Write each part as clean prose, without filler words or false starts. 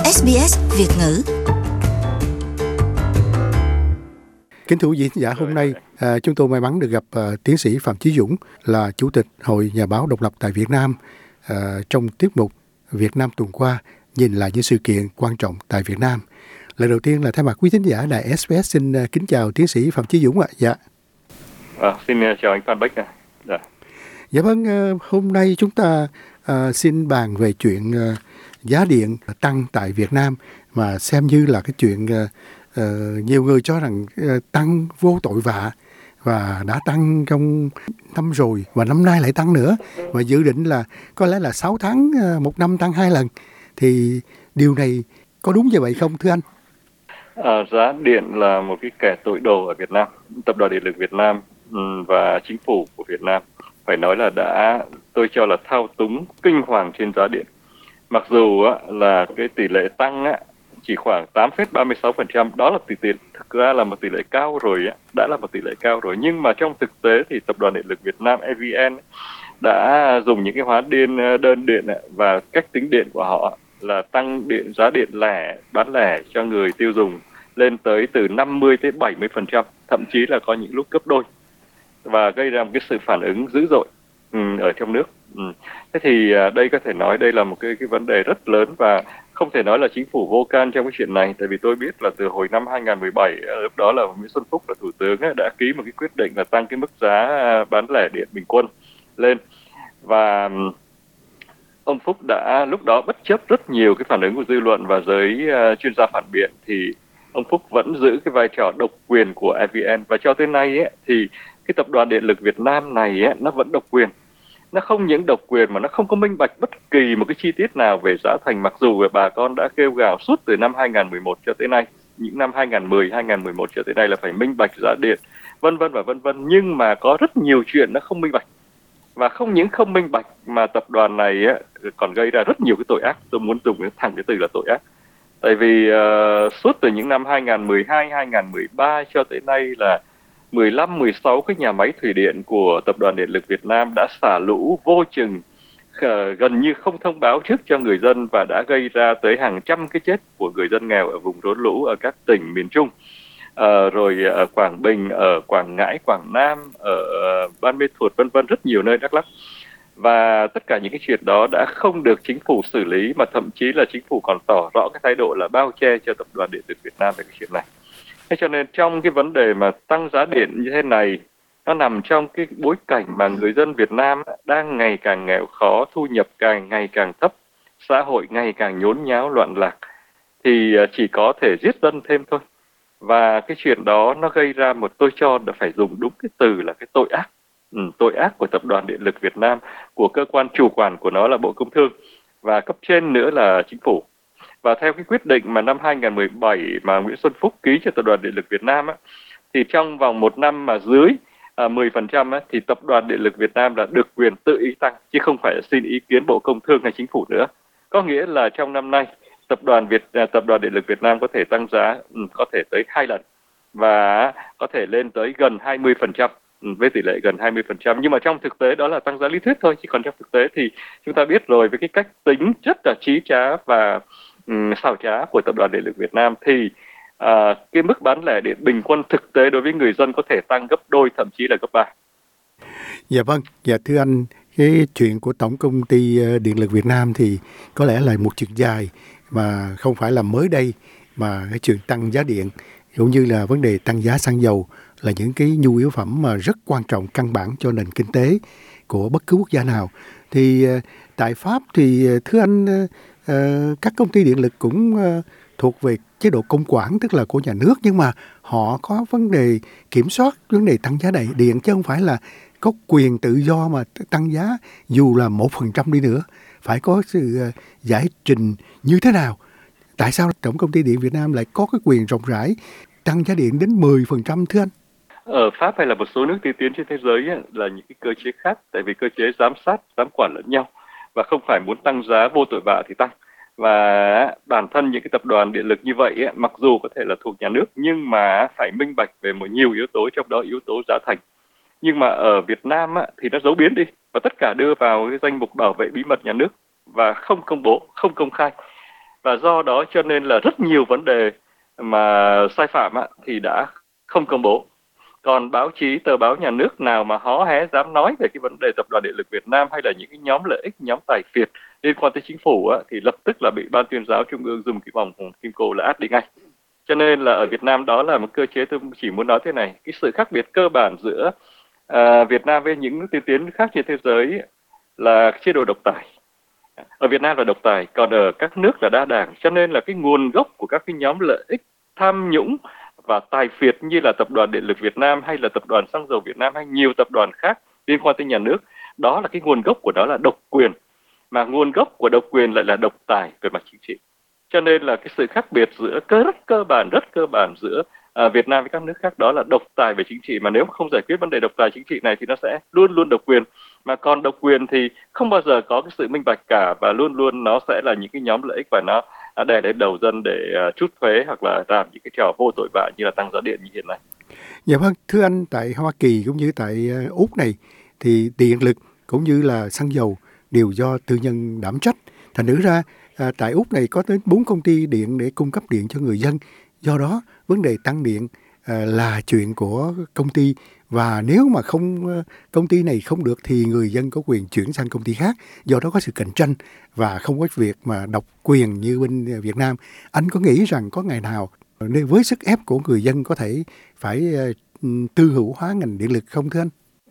SBS Việt ngữ. Kính thưa quý vị khán giả, hôm nay chúng tôi may mắn được gặp tiến sĩ Phạm Chí Dũng, là Chủ tịch Hội Nhà báo độc lập tại Việt Nam, trong tiết mục Việt Nam tuần qua, nhìn lại những sự kiện quan trọng tại Việt Nam. Lời đầu tiên là thay mặt quý khán giả đài SBS xin kính chào tiến sĩ Phạm Chí Dũng ạ. Dạ. Xin chào anh Phan Bách. Dạ vâng, hôm nay chúng ta xin bàn về chuyện giá điện tăng tại Việt Nam, mà xem như là cái chuyện nhiều người cho rằng tăng vô tội vạ và đã tăng trong năm rồi và năm nay lại tăng nữa, và dự định là có lẽ là 6 tháng một năm tăng 2 lần. Thì điều này có đúng như vậy không thưa anh? Giá điện là một cái kẻ tội đồ ở Việt Nam. Tập đoàn Điện lực Việt Nam và chính phủ của Việt Nam phải nói là tôi cho là thao túng kinh hoàng trên giá điện. Mặc dù là cái tỷ lệ tăng chỉ khoảng 8,36%, đó là thực ra là một tỷ lệ cao rồi, đã là một tỷ lệ cao rồi. Nhưng mà trong thực tế thì Tập đoàn Điện lực Việt Nam EVN đã dùng những cái hóa đơn điện và cách tính điện của họ là tăng giá điện bán lẻ cho người tiêu dùng lên tới từ 50 tới 70%, thậm chí là có những lúc gấp đôi, và gây ra một cái sự phản ứng dữ dội ở trong nước. Thế thì đây có thể nói đây là một cái vấn đề rất lớn, và không thể nói là chính phủ vô can trong cái chuyện này, tại vì tôi biết là từ hồi năm 2017, lúc đó là Nguyễn Xuân Phúc là thủ tướng đã ký một cái quyết định là tăng cái mức giá bán lẻ điện bình quân lên, và ông Phúc đã lúc đó bất chấp rất nhiều cái phản ứng của dư luận và giới chuyên gia phản biện, thì ông Phúc vẫn giữ cái vai trò độc quyền của EVN, và cho tới nay thì cái Tập đoàn Điện lực Việt Nam này nó vẫn độc quyền. Nó không những độc quyền mà nó không có minh bạch bất kỳ một cái chi tiết nào về giá thành, mặc dù bà con đã kêu gào suốt từ năm 2011 cho tới nay, những năm 2010, 2011 cho tới nay là phải minh bạch giá điện, vân vân và vân vân, nhưng mà có rất nhiều chuyện nó không minh bạch. Và không những không minh bạch mà tập đoàn này còn gây ra rất nhiều cái tội ác. Tôi muốn dùng thẳng cái từ là tội ác. Tại vì suốt từ những năm 2012, 2013 cho tới nay là 15, 16 cái nhà máy thủy điện của Tập đoàn Điện lực Việt Nam đã xả lũ vô chừng, gần như không thông báo trước cho người dân, và đã gây ra tới hàng trăm cái chết của người dân nghèo ở vùng rốn lũ ở các tỉnh miền Trung, rồi ở Quảng Bình, ở Quảng Ngãi, Quảng Nam, ở Ban Mê Thuột, vân vân, rất nhiều nơi, Đắk Lắk. Và tất cả những cái chuyện đó đã không được chính phủ xử lý, mà thậm chí là chính phủ còn tỏ rõ cái thái độ là bao che cho Tập đoàn Điện lực Việt Nam về cái chuyện này. Thế cho nên trong cái vấn đề mà tăng giá điện như thế này, nó nằm trong cái bối cảnh mà người dân Việt Nam đang ngày càng nghèo khó, thu nhập ngày càng thấp, xã hội ngày càng nhốn nháo loạn lạc, thì chỉ có thể giết dân thêm thôi. Và cái chuyện đó nó gây ra tôi cho là phải dùng đúng cái từ là cái tội ác. Tội ác của Tập đoàn Điện lực Việt Nam, của cơ quan chủ quản của nó là Bộ Công Thương, và cấp trên nữa là chính phủ. Và theo cái quyết định mà năm 2017 mà Nguyễn Xuân Phúc ký cho Tập đoàn Điện lực Việt Nam thì trong vòng một năm mà dưới 10% thì Tập đoàn Điện lực Việt Nam là được quyền tự ý tăng, chứ không phải xin ý kiến Bộ Công Thương hay chính phủ nữa. Có nghĩa là trong năm nay Tập đoàn Điện lực Việt Nam có thể tăng giá có thể tới 2 lần, và có thể lên tới gần 20%, với tỷ lệ gần 20%. Nhưng mà trong thực tế đó là tăng giá lý thuyết thôi, chứ còn trong thực tế thì chúng ta biết rồi, với cái cách tính rất là trí trá và xảo trá của Tập đoàn Điện lực Việt Nam, thì cái mức bán lẻ điện bình quân thực tế đối với người dân có thể tăng gấp đôi, thậm chí là gấp 3. Dạ vâng, dạ thưa anh, cái chuyện của Tổng Công ty Điện lực Việt Nam thì có lẽ là một chuyện dài, mà không phải là mới đây, mà cái chuyện tăng giá điện cũng như là vấn đề tăng giá xăng dầu là những cái nhu yếu phẩm mà rất quan trọng, căn bản cho nền kinh tế của bất cứ quốc gia nào. Thì tại Pháp thì thưa anh, các công ty điện lực cũng thuộc về chế độ công quản, tức là của nhà nước, nhưng mà họ có vấn đề kiểm soát vấn đề tăng giá điện, chứ không phải là có quyền tự do mà tăng giá dù là 1% đi nữa. Phải có sự giải trình như thế nào? Tại sao Tổng Công ty Điện Việt Nam lại có cái quyền rộng rãi tăng giá điện đến 10% thưa anh? Ở Pháp hay là một số nước tiên tiến trên thế giới là những cái cơ chế khác, tại vì cơ chế giám sát, giám quản lẫn nhau, và không phải muốn tăng giá vô tội vạ thì tăng. Và bản thân những cái tập đoàn điện lực như vậy mặc dù có thể là thuộc nhà nước, nhưng mà phải minh bạch về một nhiều yếu tố, trong đó yếu tố giá thành. Nhưng mà ở Việt Nam thì nó giấu biến đi, và tất cả đưa vào cái danh mục bảo vệ bí mật nhà nước và không công bố, không công khai. và do đó cho nên là rất nhiều vấn đề mà sai phạm thì đã không công bố. Còn báo chí, tờ báo nhà nước nào mà hó hé dám nói về cái vấn đề Tập đoàn Điện lực Việt Nam hay là những cái nhóm lợi ích, nhóm tài phiệt liên quan tới chính phủ thì lập tức là bị Ban Tuyên giáo Trung ương dùng cái vòng kim cô là át đi ngay. Cho nên là ở Việt Nam đó là một cơ chế, tôi chỉ muốn nói thế này, cái sự khác biệt cơ bản giữa Việt Nam với những nước tiên tiến khác trên thế giới là chế độ độc tài. Ở Việt Nam là độc tài, còn ở các nước là đa đảng, cho nên là cái nguồn gốc của các cái nhóm lợi ích, tham nhũng và tài phiệt như là Tập đoàn Điện lực Việt Nam hay là Tập đoàn Xăng dầu Việt Nam hay nhiều tập đoàn khác liên quan tới nhà nước, đó là cái nguồn gốc của đó là độc quyền, mà nguồn gốc của độc quyền lại là độc tài về mặt chính trị. Cho nên là cái sự khác biệt giữa rất cơ bản giữa Việt Nam với các nước khác đó là độc tài về chính trị, mà nếu không giải quyết vấn đề độc tài chính trị này thì nó sẽ luôn luôn độc quyền, mà còn độc quyền thì không bao giờ có cái sự minh bạch cả, và luôn luôn nó sẽ là những cái nhóm lợi ích và nó đè lên đầu dân để trút thuế hoặc là làm những cái trò vô tội vạ như là tăng giá điện như hiện nay. Dạ vâng, thưa anh, tại Hoa Kỳ cũng như tại Úc này thì điện lực cũng như là xăng dầu đều do tư nhân đảm trách. Thành thử ra tại Úc này có tới 4 công ty điện để cung cấp điện cho người dân. Do đó, vấn đề tăng điện là chuyện của công ty, và nếu mà công ty này không được thì người dân có quyền chuyển sang công ty khác. Do đó có sự cạnh tranh và không có việc mà độc quyền như bên Việt Nam. Anh có nghĩ rằng có ngày nào nên với sức ép của người dân có thể phải tư hữu hóa ngành điện lực không thưa anh?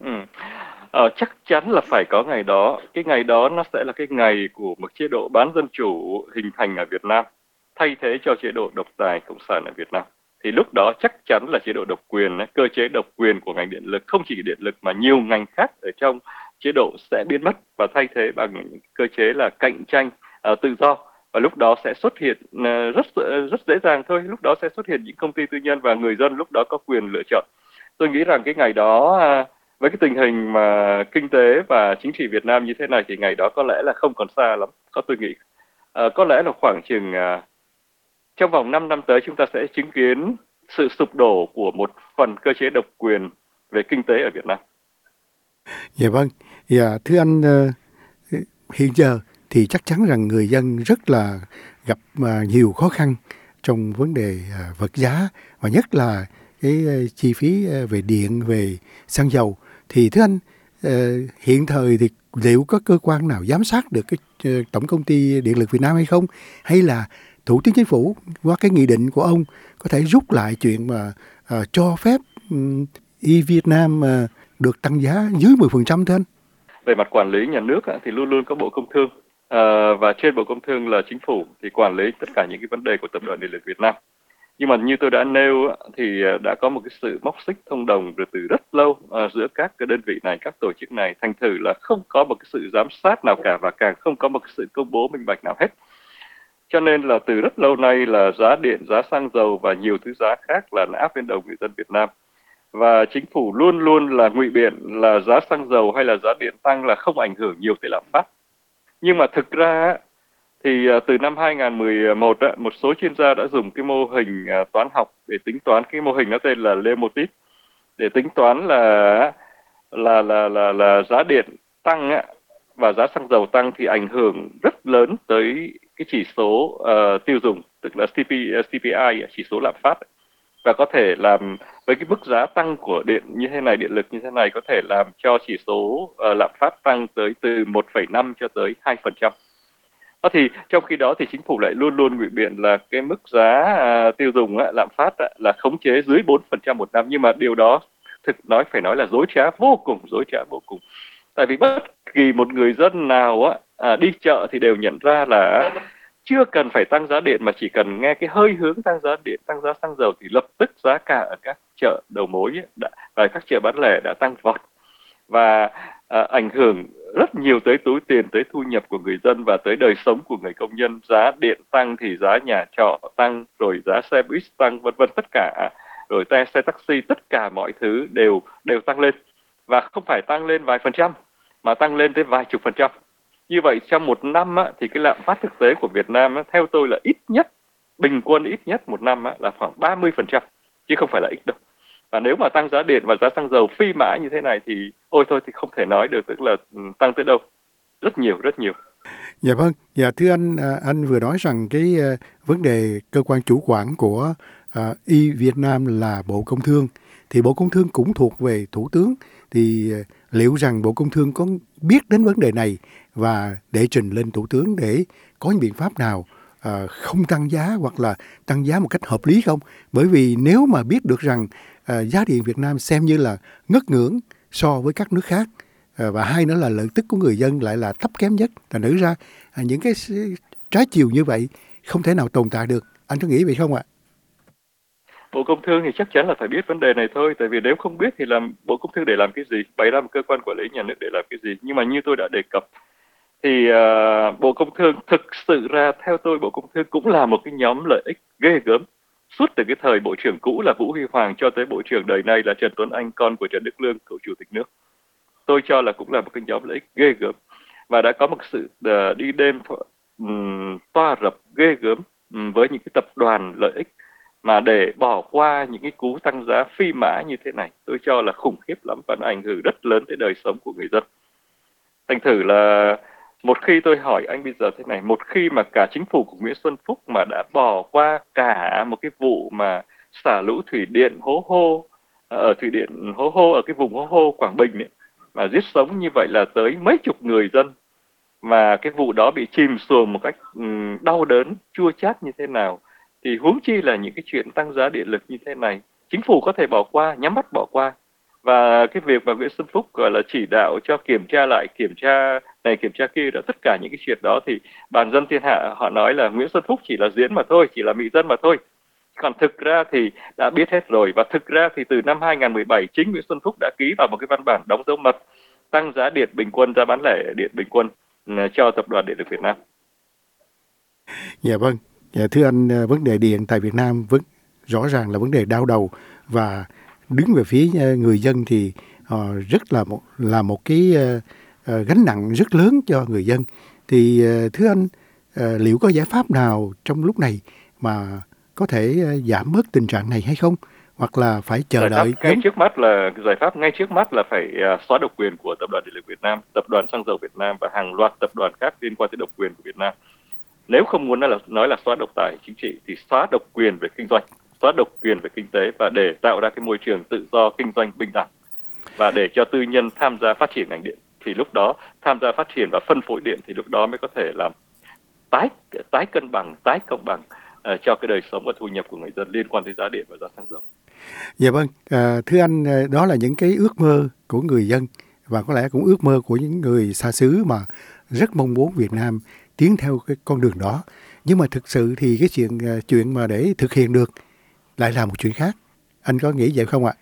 Chắc chắn là phải có ngày đó. Cái ngày đó nó sẽ là cái ngày của một chế độ bán dân chủ hình thành ở Việt Nam, thay thế cho chế độ độc tài cộng sản ở Việt Nam. Thì lúc đó chắc chắn là chế độ độc quyền, cơ chế độc quyền của ngành điện lực, không chỉ điện lực mà nhiều ngành khác ở trong chế độ sẽ biến mất và thay thế bằng cơ chế là cạnh tranh tự do. Và lúc đó sẽ xuất hiện rất dễ dàng thôi. Lúc đó sẽ xuất hiện những công ty tư nhân và người dân lúc đó có quyền lựa chọn. Tôi nghĩ rằng cái ngày đó với cái tình hình mà kinh tế và chính trị Việt Nam như thế này thì ngày đó có lẽ là không còn xa lắm. Tôi nghĩ có lẽ là khoảng chừng trong vòng 5 năm tới chúng ta sẽ chứng kiến sự sụp đổ của một phần cơ chế độc quyền về kinh tế ở Việt Nam. Dạ vâng. Dạ, thưa anh, hiện giờ thì chắc chắn rằng người dân rất là gặp nhiều khó khăn trong vấn đề vật giá, và nhất là cái chi phí về điện, về xăng dầu. Thì thưa anh, hiện thời thì liệu có cơ quan nào giám sát được cái Tổng công ty Điện lực Việt Nam hay không? Hay là Thủ tướng Chính phủ qua cái nghị định của ông có thể rút lại chuyện mà cho phép Việt-Nam được tăng giá dưới 10% thưa anh? Về mặt quản lý nhà nước thì luôn luôn có Bộ Công Thương, và trên Bộ Công Thương là Chính phủ thì quản lý tất cả những cái vấn đề của Tập đoàn Điện lực Việt Nam. Nhưng mà như tôi đã nêu thì đã có một cái sự móc xích thông đồng từ rất lâu giữa các cái đơn vị này, các tổ chức này, thành thử là không có một cái sự giám sát nào cả, và càng không có một cái sự công bố minh bạch nào hết. Cho nên là từ rất lâu nay là giá điện, giá xăng dầu và nhiều thứ giá khác là áp lên đầu người dân Việt Nam. Và chính phủ luôn luôn là ngụy biện là giá xăng dầu hay là giá điện tăng là không ảnh hưởng nhiều tới lạm phát. Nhưng mà thực ra thì từ năm 2011 một số chuyên gia đã dùng cái mô hình toán học để tính toán, cái mô hình nó tên là Lemotive, để tính toán là giá điện tăng và giá xăng dầu tăng thì ảnh hưởng rất lớn tới cái chỉ số tiêu dùng, tức là CPI, chỉ số lạm phát, và có thể làm với cái mức giá tăng của điện như thế này, điện lực như thế này có thể làm cho chỉ số lạm phát tăng tới từ 1,5 cho tới 2%. Thì trong khi đó thì chính phủ lại luôn luôn ngụy biện là cái mức giá tiêu dùng lạm phát là khống chế dưới 4% một năm, nhưng mà điều đó phải nói là dối trá vô cùng. Tại vì bất kỳ một người dân nào đi chợ thì đều nhận ra là chưa cần phải tăng giá điện, mà chỉ cần nghe cái hơi hướng tăng giá điện, tăng giá xăng dầu thì lập tức giá cả ở các chợ đầu mối và các chợ bán lẻ đã tăng vọt, và ảnh hưởng rất nhiều tới túi tiền, tới thu nhập của người dân và tới đời sống của người công nhân. Giá điện tăng thì giá nhà trọ tăng, rồi giá xe buýt tăng, vân vân, tất cả, rồi xe taxi, tất cả mọi thứ đều tăng lên, và không phải tăng lên vài phần trăm mà tăng lên tới vài chục phần trăm. Như vậy trong một năm thì cái lạm phát thực tế của Việt Nam theo tôi là ít nhất, bình quân ít nhất một năm là khoảng 30%, chứ không phải là ít đâu. Và nếu mà tăng giá điện và giá xăng dầu phi mã như thế này thì ôi thôi thì không thể nói được, tức là tăng tới đâu. Rất nhiều. Dạ vâng, dạ thưa anh vừa nói rằng cái vấn đề cơ quan chủ quản của Việt Nam là Bộ Công Thương, thì Bộ Công Thương cũng thuộc về Thủ tướng, thì liệu rằng Bộ Công Thương có biết đến vấn đề này và để trình lên Thủ tướng để có những biện pháp nào không tăng giá hoặc là tăng giá một cách hợp lý không? Bởi vì nếu mà biết được rằng giá điện Việt Nam xem như là ngất ngưỡng so với các nước khác, và hai nữa là lợi tức của người dân lại là thấp kém nhất, thành thử ra những cái trái chiều như vậy không thể nào tồn tại được. Anh có nghĩ vậy không ạ? Bộ Công Thương thì chắc chắn là phải biết vấn đề này thôi, tại vì nếu không biết thì làm Bộ Công Thương để làm cái gì, bày ra một cơ quan quản lý nhà nước để làm cái gì. Nhưng mà như tôi đã đề cập thì Bộ Công Thương thực sự ra theo tôi, Bộ Công Thương cũng là một cái nhóm lợi ích ghê gớm. Suốt từ cái thời Bộ trưởng cũ là Vũ Huy Hoàng cho tới Bộ trưởng đời này là Trần Tuấn Anh, con của Trần Đức Lương, cựu Chủ tịch nước, tôi cho là cũng là một cái nhóm lợi ích ghê gớm, và đã có một sự đi đêm toa rập ghê gớm với những cái tập đoàn lợi ích, mà để bỏ qua những cái cú tăng giá phi mã như thế này, tôi cho là khủng khiếp lắm và nó ảnh hưởng rất lớn tới đời sống của người dân. Thành thử là một khi tôi hỏi anh bây giờ thế này, một khi mà cả chính phủ của Nguyễn Xuân Phúc mà đã bỏ qua cả một cái vụ mà xả lũ thủy điện Hố Hô, ở thủy điện Hố Hô ở cái vùng Hố Hô Quảng Bình ấy, mà giết sống như vậy là tới mấy chục người dân, mà cái vụ đó bị chìm xuồng một cách đau đớn, chua chát như thế nào, thì huống chi là những cái chuyện tăng giá điện lực như thế này, chính phủ có thể bỏ qua, nhắm mắt bỏ qua. Và cái việc mà Nguyễn Xuân Phúc gọi là chỉ đạo cho kiểm tra lại, kiểm tra này kiểm tra kia, đó tất cả những cái chuyện đó thì bàn dân thiên hạ họ nói là Nguyễn Xuân Phúc chỉ là diễn mà thôi, chỉ là mị dân mà thôi. Còn thực ra thì đã biết hết rồi, và thực ra thì từ năm 2017 chính Nguyễn Xuân Phúc đã ký vào một cái văn bản đóng dấu mật tăng giá điện bình quân, giá bán lẻ điện bình quân cho Tập đoàn Điện lực Việt Nam. Dạ vâng, dạ, thưa anh, vấn đề điện tại Việt Nam rõ ràng là vấn đề đau đầu, và đứng về phía người dân thì rất là một cái gánh nặng rất lớn cho người dân. Thì thưa anh, liệu có giải pháp nào trong lúc này mà có thể giảm bớt tình trạng này hay không, hoặc là phải chờ đợi? Giải pháp ngay trước mắt là phải xóa độc quyền của Tập đoàn Điện lực Việt Nam, Tập đoàn Xăng dầu Việt Nam và hàng loạt tập đoàn khác liên quan tới độc quyền của Việt Nam. Nếu không muốn nói là xóa độc tài chính trị thì xóa độc quyền về kinh doanh, xóa độc quyền về kinh tế, và để tạo ra cái môi trường tự do kinh doanh bình đẳng, và để cho tư nhân tham gia phát triển ngành điện, thì lúc đó tham gia phát triển và phân phối điện, thì lúc đó mới có thể làm tái cân bằng, tái công bằng cho cái đời sống và thu nhập của người dân liên quan tới giá điện và giá xăng dầu. Dạ vâng, thưa anh, đó là những cái ước mơ của người dân, và có lẽ cũng ước mơ của những người xa xứ mà rất mong muốn Việt Nam tiến theo cái con đường đó. Nhưng mà thực sự thì cái chuyện mà để thực hiện được lại là một chuyện khác. Anh có nghĩ vậy không ạ?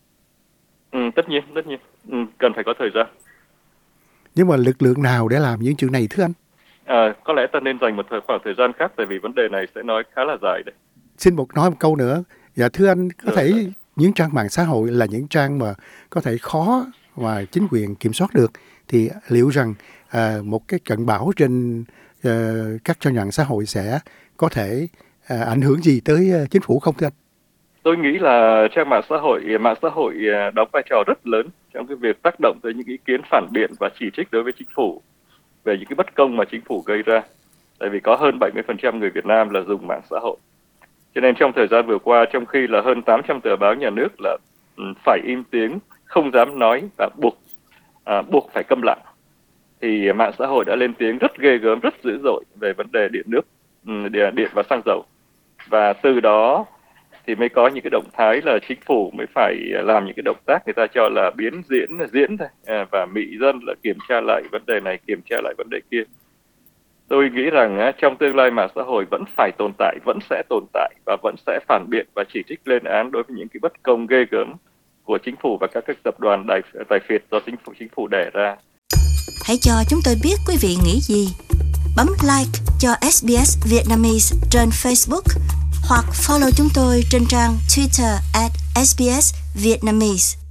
Tất nhiên. Cần phải có thời gian. Nhưng mà lực lượng nào để làm những chuyện này thưa anh? Có lẽ ta nên dành một khoảng thời gian khác, tại vì vấn đề này sẽ nói khá là dài đấy. Xin nói một câu nữa. Dạ thưa anh, có thể những trang mạng xã hội là những trang mà có thể khó mà chính quyền kiểm soát được, thì liệu rằng một cái trận bão trên các trang mạng xã hội sẽ có thể ảnh hưởng gì tới chính phủ không thưa anh? Tôi nghĩ là mạng xã hội đóng vai trò rất lớn trong cái việc tác động tới những ý kiến phản biện và chỉ trích đối với chính phủ về những cái bất công mà chính phủ gây ra. Tại vì có hơn 70% người Việt Nam là dùng mạng xã hội. Cho nên trong thời gian vừa qua, trong khi là hơn 800 tờ báo nhà nước là phải im tiếng, không dám nói và buộc phải câm lặng, thì mạng xã hội đã lên tiếng rất ghê gớm, rất dữ dội về vấn đề điện và xăng dầu. Và từ đó thì mới có những cái động thái là chính phủ mới phải làm những cái động tác người ta cho là diễn thôi, và mị dân là kiểm tra lại vấn đề này, kiểm tra lại vấn đề kia. Tôi nghĩ rằng trong tương lai mạng xã hội vẫn phải tồn tại, vẫn sẽ tồn tại, và vẫn sẽ phản biện và chỉ trích lên án đối với những cái bất công ghê gớm của chính phủ và các tập đoàn tài phiệt do chính phủ đẻ ra. Hãy cho chúng tôi biết quý vị nghĩ gì. Bấm like cho SBS Vietnamese trên Facebook, hoặc follow chúng tôi trên trang Twitter @SBS Vietnamese.